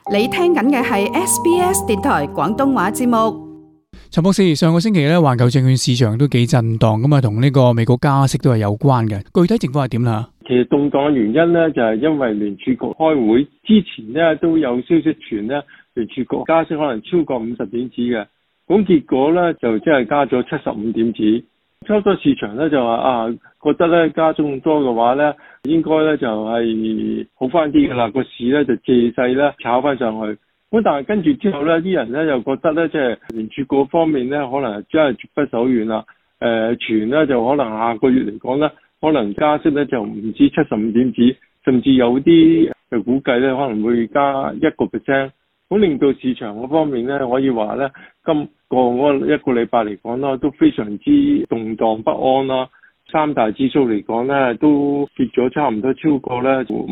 你聽緊嘅係 SBS 電台廣東話節目。 陳博士，上個星期咧，環球證券市場都幾震盪，咁啊，同呢個美國加息都係有關嘅。具體情況係點啦？ 其實動盪嘅原因咧，就係因為聯儲局開會之前咧都有消息傳咧，聯儲局加息可能超過50點子嘅，咁結果咧就即係加咗75點子。初初市場咧就話覺得咧加咗咁多嘅話咧，應該咧就係好翻啲㗎啦，個市咧就借勢咧炒翻上去。咁但係跟住之後咧，啲人咧又覺得咧，即係聯儲局方面咧，可能真係絕不手軟啦。傳咧就可能下個月嚟講咧，可能加息咧就唔止75點子，甚至有啲就估計咧可能會加1%。咁令到市場嗰方面咧，可以話咧，今個嗰一個禮拜嚟講啦，都非常之動盪不安啦。三大指數嚟講咧，都跌咗差唔多超過咧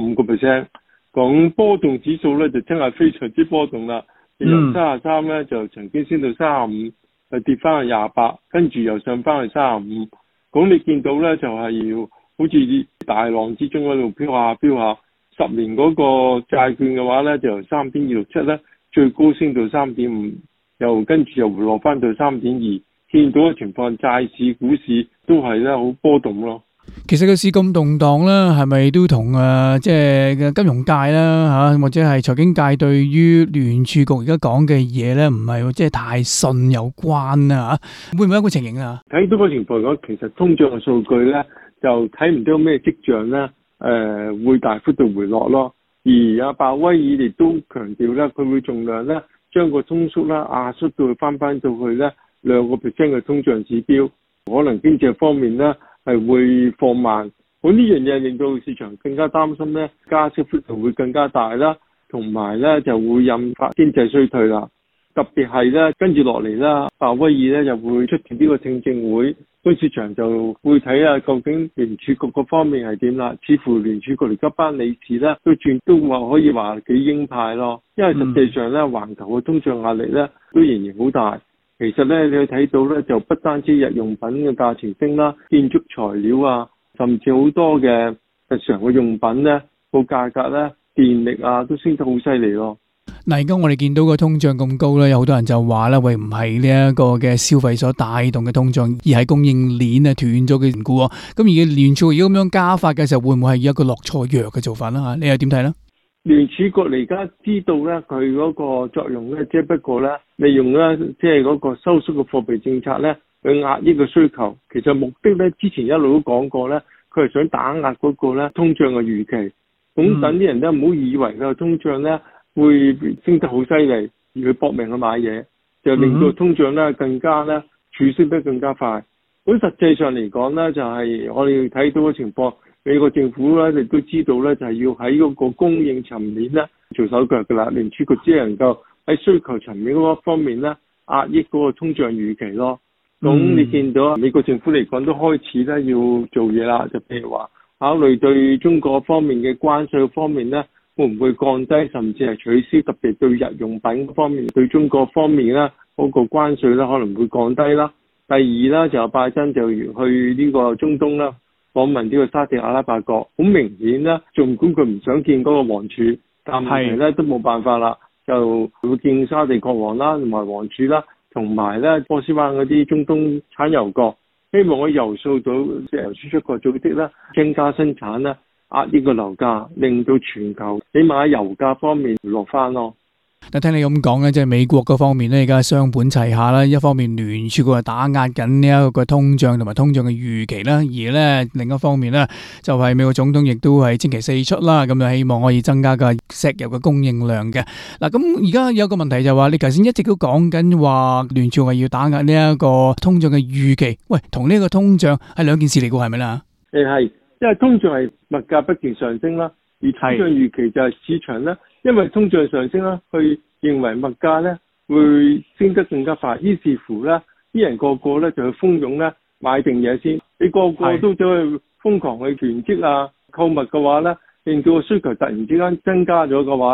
5%。講波動指數咧，就真係非常之波動啦。由33咧就曾經升到35，就跌翻去28，跟住又上翻去35。咁你見到咧就係要好似大浪之中喺度飄下飄下。10年嗰個債券嘅話咧，就由3.267咧最高升到3.5，又跟住又回落翻到3.2。見到嘅情況，債市、股市都係咧好波動咯。 其實個市咁動盪啦，係咪都同即係金融界啦或者係財經界對於聯儲局而家講嘅嘢咧，唔係即係太信有關啊？會唔會有一個情形啊？ 睇到個情況嚟講，其實通脹嘅數據咧就睇唔到咩跡象咧，會大幅度回落咯。而阿鮑威爾亦都強調咧，佢會盡量咧將個通縮啦壓縮到翻到去咧2% 嘅通脹指標，可能經濟方面咧係會放慢。咁呢樣嘢令到市場更加擔心咧，加息幅度會更加大啦，同埋咧就會引發經濟衰退啦。特別係咧跟住落嚟啦，鮑威爾咧又會出席呢個聽證會，咁市場就會睇下究竟聯儲局嗰方面係點啦。似乎聯儲局嚟家班理事咧都話可以話幾鷹派咯，因為實際上咧環球嘅通脹壓力咧都仍然好大。其實咧你睇到咧就不單止日用品嘅價錢升啦，建築材料啊，甚至好多嘅日常嘅用品咧個價格咧電力啊都升得好犀利咯。 嗱，而家我哋見到個通脹咁高咧，有好多人就話咧，喂，唔係呢一個嘅消費所帶動嘅通脹，而係供應鏈啊斷咗嘅緣故。咁而聯儲局如果咁樣加法嘅時候，會唔會係一個落錯藥嘅做法啦？吓，你又點睇咧？ 聯儲局嚟而家知道咧，佢嗰個作用咧，只不過咧利用咧即係嗰個收縮嘅貨幣政策咧去壓抑個需求。其實目的咧之前一路都講過咧，佢係想打壓嗰個咧通脹嘅預期。咁等啲人咧唔好以為個通脹咧會升得好犀利，而去搏命去買嘢，就令到通脹咧更加咧儲息得更加快。咁實際上嚟講咧，就係我哋睇到嘅情況，美國政府咧亦都知道咧，就係要喺嗰個供應層面咧做手腳㗎啦。聯儲局只能夠喺需求層面嗰方面咧壓抑嗰個通脹預期咯。咁你見到美國政府嚟講都開始咧要做嘢啦，就譬如話考慮對中國方面嘅關稅方面咧，會唔會降低，甚至係取消，特別對日用品方面，對中國方面咧嗰個關稅咧可能會降低啦。第二啦，就拜登就去呢個中東啦，訪問呢個沙特阿拉伯國，好明顯啦，儘管佢唔想見嗰個王儲，但係咧都冇辦法啦，就會見沙地國王啦，同埋王儲啦，同埋咧波斯灣嗰啲中東產油國，希望可以遊說到石油輸出國組織啦，增加生產啦，壓抑個樓價，令到全球起碼喺油價方面回落翻咯。 嗱，聽你咁講咧，即係美國嗰方面咧，而家雙本齊下啦。一方面聯儲局係打壓緊呢一個通脹同埋通脹嘅預期啦，而咧另一方面咧就係美國總統亦都係星期四出啦，咁就希望可以增加個石油嘅供應量嘅。嗱，咁而家有個問題就係話，你頭先一直都講緊話聯儲係要打壓呢一個通脹嘅預期，喂，同呢個通脹係兩件事嚟嘅，係咪啦？ 係，因為通脹係物價不斷上升啦，而通脹預期就係市場咧。因為通脹上升啦，佢認為物價咧會升得更加快，於是乎咧啲人個個咧就去蜂擁咧買定嘢先。你個個都走去瘋狂去囤積啊購物嘅話咧，令到個需求突然之間增加咗嘅話咧，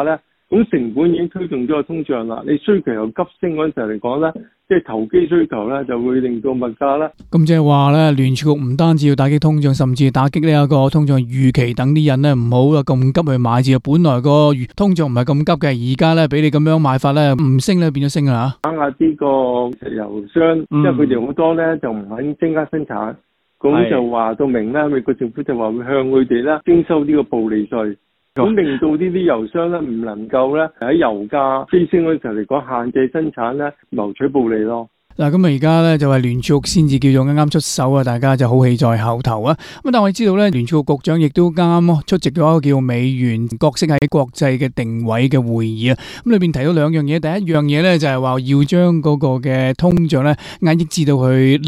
咁成本已經推動咗個通脹啦，你需求又急升嗰陣時嚟講咧，即係投機需求咧就會令到物價啦。 咁即係話咧，聯儲局唔單止要打擊通脹，甚至打擊呢一個通脹預期，等啲人咧唔好咁急去買住。本來個通脹唔係咁急嘅，而家咧俾你咁樣買法咧，唔升咧變咗升啦嚇。 打壓呢個石油商，因為佢哋好多咧就唔肯增加生產，咁就話到明咧，美國政府就話會向佢哋咧徵收呢個暴利稅。咁令到呢啲油商咧唔能夠咧喺油價飛升嗰陣時候嚟講限制生產咧，謀取暴利咯。嗱， 咁而家咧就係聯儲局先至叫做啱啱出手啊，大家就好戲在後頭啊。咁但係我哋知道咧，聯儲局局長亦都啱出席咗一個叫美元角色喺國際嘅定位嘅會議啊。咁裏邊提到兩樣嘢，第一樣嘢咧就係話要將嗰個嘅通脹咧壓抑至到去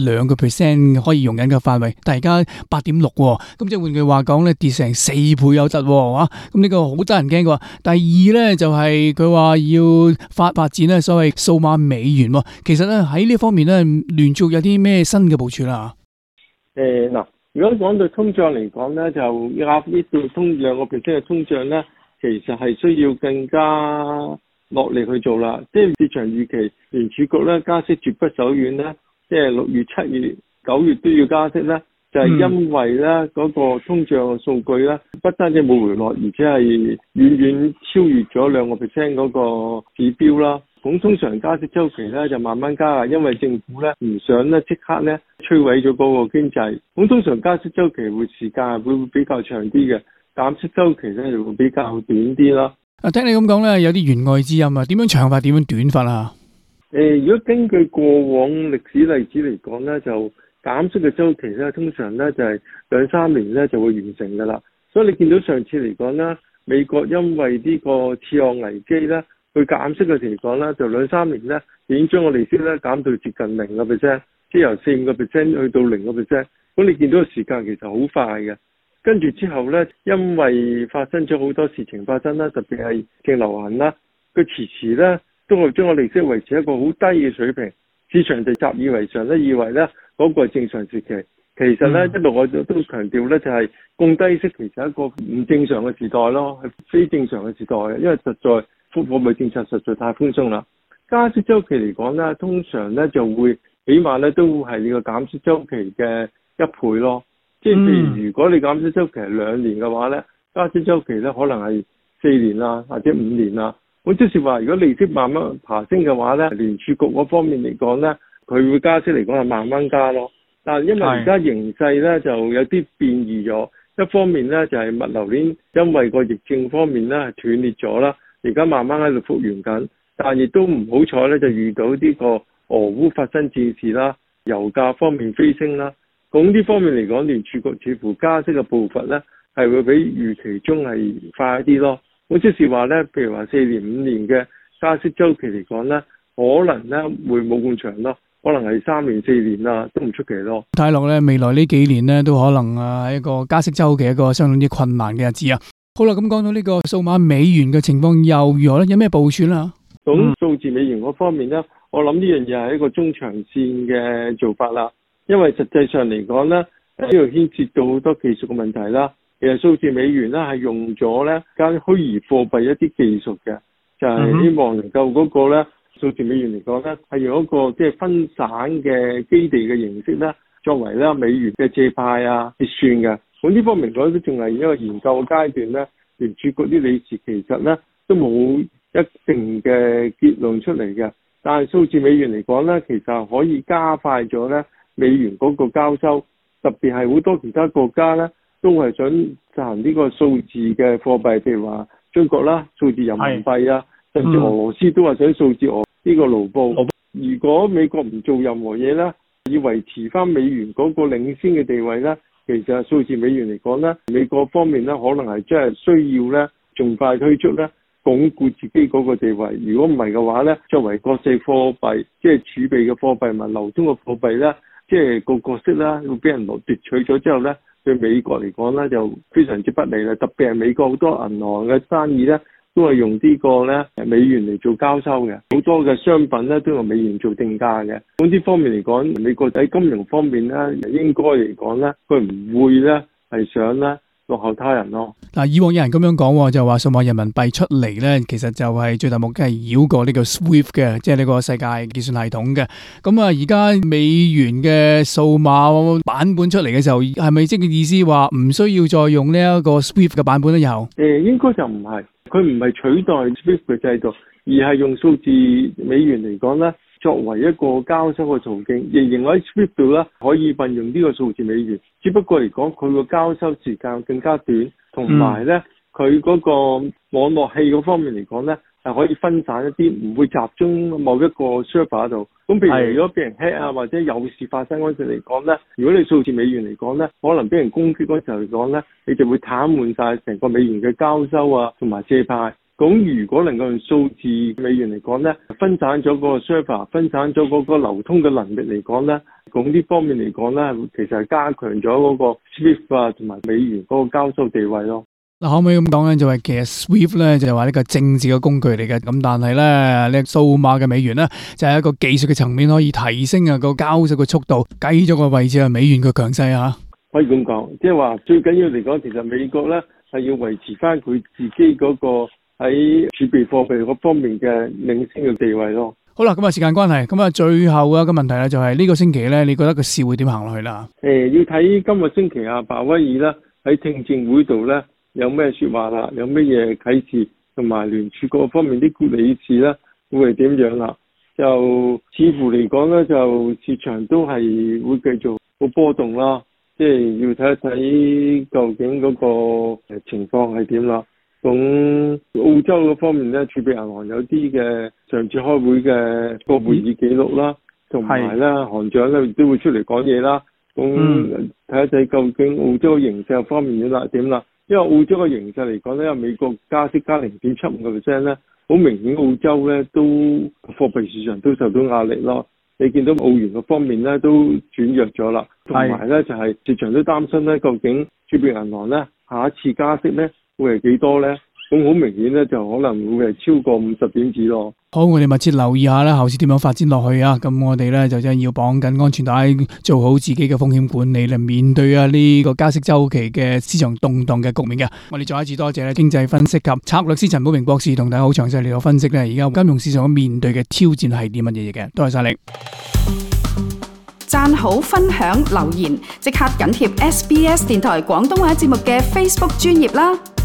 2%可以容忍嘅範圍，但係而家8.6，咁即係換句話講咧跌成4倍有得喎。咁呢個好得人驚嘅。第二咧就係佢話要發展咧所謂數碼美元喎。其實咧喺呢方面咧，聯儲有啲咩新嘅部署啦？ 嗱，如果講到通脹嚟講咧，就壓抑到2%嘅通脹咧，其實係需要更加落力去做啦。即係市場預期聯儲局咧加息絕不手軟咧，即係6月、7月、9月都要加息咧，就係因為咧嗰個通脹嘅數據咧，不單止冇回落，而且係遠遠超越咗2%嗰個指標啦。咁通常加息週期咧就慢慢加啊，因為政府咧唔想咧即刻咧摧毀咗嗰個經濟。咁通常加息週期會時間會比較長啲嘅，減息週期咧就會比較短啲啦。 聽你咁講咧，有啲弦外之音啊，點樣長法，點樣短法啊？ 如果根據過往歷史例子嚟講咧，就減息嘅週期咧，通常咧就係2-3年咧就會完成㗎啦。所以你見到上次嚟講咧，美國因為呢個次按危機咧，佢減息嘅情況咧，就2-3年咧已經將個利息咧減到接近0%，即係由4-5%去到0%。咁你見到個時間其實好快嘅。跟住之後咧，因為發生咗好多事情發生啦，特別係正流行啦，佢遲咧都係將個利息維持一個好低嘅水平，市場就習以為常咧，以為咧嗰個係正常時期。其實咧一路我都強調咧，就係咁低息其實係一個唔正常嘅時代咯，係非正常嘅時代嘅，因為實在貨幣政策實在太寬鬆啦。加息週期嚟講咧，通常咧就會起碼咧都係呢個減息週期嘅1倍咯。即係譬如如果你減息週期係2年嘅話咧，加息週期咧可能係4年啦，或者5年啦。咁即是話，如果利息慢慢爬升嘅話咧，聯儲局嗰方面嚟講咧，佢會加息嚟講係慢慢加咯。但係因為而家形勢咧就有啲變異咗，一方面咧就係物流鏈因為個疫症方面咧係斷裂咗啦，而家慢慢喺度復原緊，但係亦都唔好彩咧就遇到呢個俄烏發生戰事啦，油價方面飛升啦。咁呢方面嚟講，聯儲局似乎加息嘅步伐咧係會比預期中係快啲咯。咁即是話咧，譬如話4年、5年嘅加息週期嚟講咧，可能咧會冇咁長咯，可能係3年、4年啊，都唔出奇咯。 睇落咧，未來呢幾年咧都可能係一個加息週期一個相當之困難嘅日子啊。好啦，咁講到呢個數碼美元嘅情況又如何咧？有咩部署啦？ 咁數字美元嗰方面咧，我諗呢樣嘢係一個中長線嘅做法啦。因為實際上嚟講咧，呢度牽涉到好多技術嘅問題啦。其實數字美元咧係用咗咧間虛擬貨幣一啲技術嘅，就係希望能夠嗰個咧數字美元嚟講咧係用一個即係分散嘅基地嘅形式咧，作為咧美元嘅借貸啊結算嘅。咁呢方面講都仲係一個研究嘅階段咧，聯儲局啲理事其實咧都冇一定嘅結論出嚟嘅。但係數字美元嚟講咧，其實可以加快咗咧美元嗰個交收，特別係好多其他國家咧都係想實行呢個數字嘅貨幣，譬如話中國啦，數字人民幣啊，甚至俄羅斯都話想數字呢個盧布。如果美國唔做任何嘢咧，以維持翻美元嗰個領先嘅地位咧，其實數字美元嚟講咧，美國方面咧可能係真係需要咧盡快推出咧，鞏固自己嗰個地位。如果唔係嘅話咧，作為國際貨幣，即係儲備嘅貨幣同埋流通嘅貨幣咧，即係個角色啦，會俾人奪取咗之後咧，對美國嚟講咧就非常之不利啦。特別係美國好多銀行嘅生意咧，都係用呢個咧美元嚟做交收嘅，好多嘅商品咧都用美元做定價嘅。咁呢方面嚟講，美國喺金融方面咧，應該嚟講咧，佢唔會咧係想咧落後他人咯。 嗱，以往有人咁樣講，就話數碼人民幣出嚟咧，其實就係最大目的係繞過呢個 SWIFT 嘅，即係呢個世界結算系統嘅。咁啊，而家美元嘅數碼版本出嚟嘅時候，係咪即係意思話唔需要再用呢一個 SWIFT 嘅版本咧？以後應該就唔係，佢唔係取代 SWIFT 嘅制度，而係用數字美元嚟講咧，作為一個交收嘅途徑，仍然喺 SWIFT 度咧可以運用呢個數字美元，只不過嚟講佢個交收時間更加短，同埋咧佢嗰個網絡器嗰方面嚟講咧係可以分散一啲，唔會集中某一個 server 度。咁譬如如果俾人 hack 啊，或者有事發生嗰陣嚟講咧，如果你數字美元嚟講咧，可能俾人攻擊嗰時候嚟講咧，你就會癱瘓晒成個美元嘅交收啊，同埋借貸。咁如果能夠用數字美元嚟講咧，分散咗個 server， 分散咗嗰個流通嘅能力嚟講咧，咁呢方面嚟講咧，其實係加強咗嗰個 SWIFT 啊同埋美元嗰個交收地位咯。 嗱，可唔可以咁講咧？就係其實 SWIFT 咧就係話呢個政治嘅工具嚟嘅，咁但係咧呢數碼嘅美元咧就係一個技術嘅層面，可以提升啊個交收嘅速度，繼續個位置係美元嘅強勢啊。 可以咁講，即係話最緊要嚟講，其實美國咧係要維持翻佢自己嗰個喺儲備貨幣嗰方面嘅領先嘅地位咯。 好啦，咁啊時間關係，咁啊最後啊個問題咧就係呢個星期咧，你覺得個市會點行落去啦？ 要睇今個星期啊，鮑威爾咧喺聽證會度咧有咩說話啦，有咩嘢啟示，同埋聯儲局方面啲理事咧會係點樣啦？就似乎嚟講咧，就市場都係會繼續好波動啦。即係要睇一睇究竟嗰個情況係點啦。咁澳洲嗰方面咧，儲備銀行有啲嘅上次開會嘅個會議記錄啦，同埋咧行長咧亦都會出嚟講嘢啦。咁睇一睇究竟澳洲形勢方面點啦？因為澳洲嘅形勢嚟講咧，因為美國加息加 0.75% 咧，好明顯澳洲咧都貨幣市場都受到壓力咯。你見到澳元嘅方面咧都轉弱咗啦，同埋咧就係市場都擔心咧，究竟儲備銀行咧下一次加息咧會係幾多咧？咁好明顯咧就可能會係超過50點子咯。 好，我哋密切留意下啦，後市點樣發展落去啊？咁我哋咧就真係要綁緊安全帶，做好自己嘅風險管理嚟面對啊呢個加息周期嘅市場動盪嘅局面嘅。我哋再一次多謝咧經濟分析及策略師陳寶明博士同大家好詳細嚟到分析咧，而家金融市場面對嘅挑戰係啲乜嘢嘅？多謝晒你。 讚好、分享、留言，即刻緊貼SBS 電台廣東話節目嘅 Facebook 專頁啦！